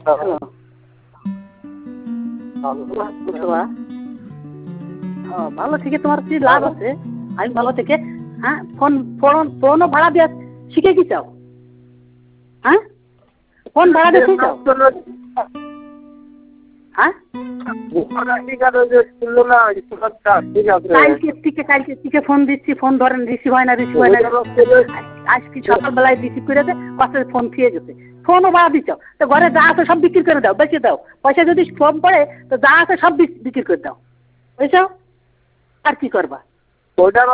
ভালো থেকে তোমার কি লাভ আছে? আমি ভালো থেকে হ্যাঁ ফোন ফোন ফোনও ভাড়া দিয়ে শিখে কি চাও? হ্যাঁ ফোন ভাড়া দিয়ে চাও? হ্যাঁ কালকে থেকে ফোন দিচ্ছি, ফোন ধরেন, রিসিভ হয় না আজকে সকালবেলায় রিসিভ করে দেয়, পাশে ফোন খেয়ে গেছে। ফোনও ভাড়া দিচ্ছ তো ঘরে যা আছে সব বিক্রি করে দাও, বেঁচে দাও, পয়সা যদি কম পড়ে তো যা আছে সব বিক্রি করে দাও, বুঝছো? আর কি করবা?